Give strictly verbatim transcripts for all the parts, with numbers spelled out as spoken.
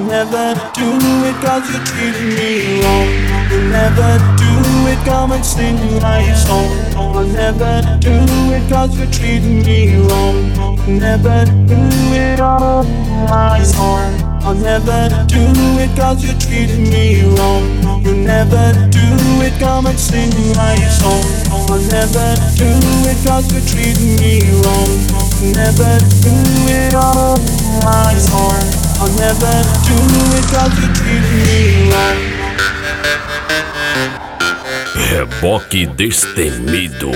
never do it cause you treated me wrong. I'll never do it, come and sing my song. I'll never do it cause you treated me wrong. I'll never do it on my song. I'll never do it cause you treated me wrong. You'll never do it, come and sing my song. I'll never do it cause you treated me wrong. You'll never do it on my song. I'll never do it cause you treated me wrong. Reboque Destemido.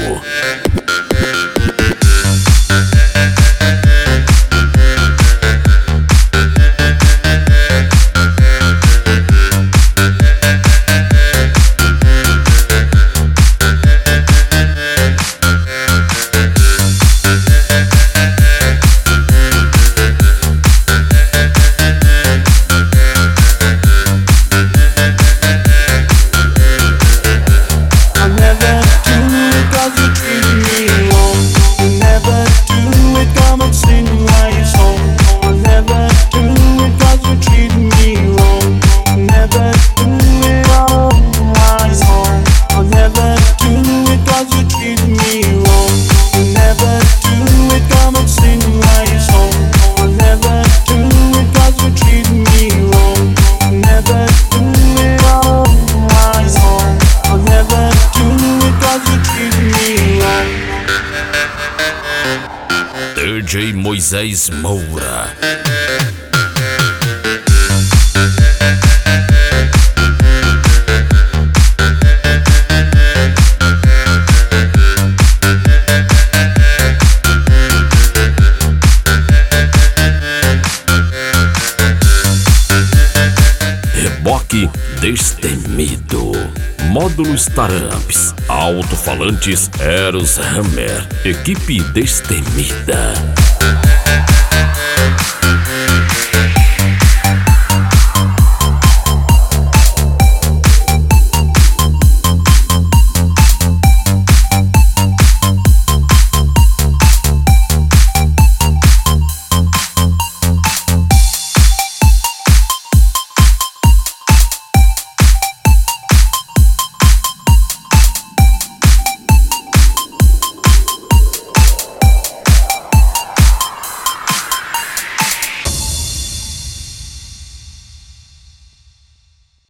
D J Moisés Moura. Reboque Destemido. Módulos Taramps, alto-falantes Eros Hammer, equipe Destemida.